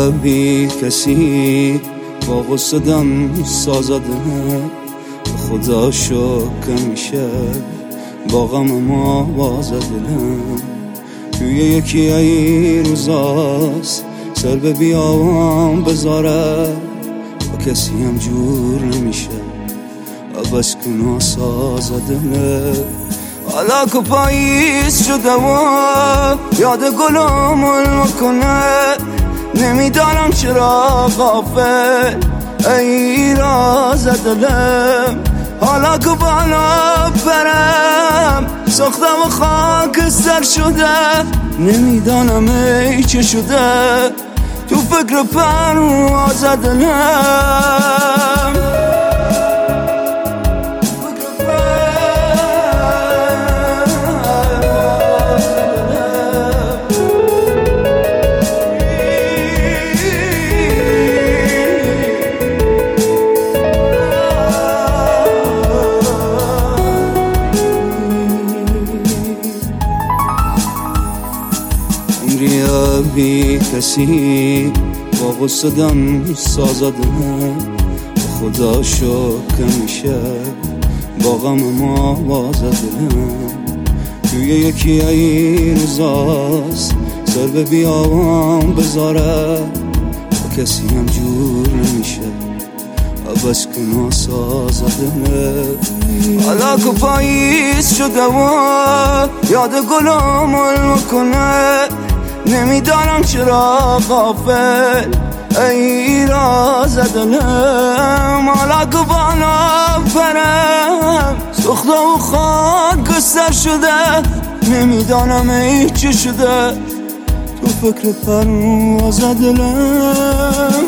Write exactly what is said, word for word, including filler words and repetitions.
بی کسی با غصه دم سازده، خدا شکر میشه با غم ما باز دلم. توی یکی ای روزاست سر به بیام بذاره، با کسی هم جور نمیشه بس کن و ساز دلم. حالا که پاییز شده و یاد گلم میکنه، نمیدانم چرا غافل ای راز دلم. حالا که بالا برم ساختم و خاک سر شده، نمیدانم ای چه شده تو فکر پرواز دلم. بی کسی با غصه دم سازده، خدا شکر میشه با غم ما باز دلم. توی یکی ای روزاست سر به بیام بذاره، با کسی هم جور نمیشه بس کن و ساز دلم. حالا که پاییز شده و یاد گلم میکنه، نمیدانم چرا غافل ای راز دلم. حالا که بالا برم سوخته و خاک سر شده، نمیدانم ای چه شده تو فکر پرواز دلم.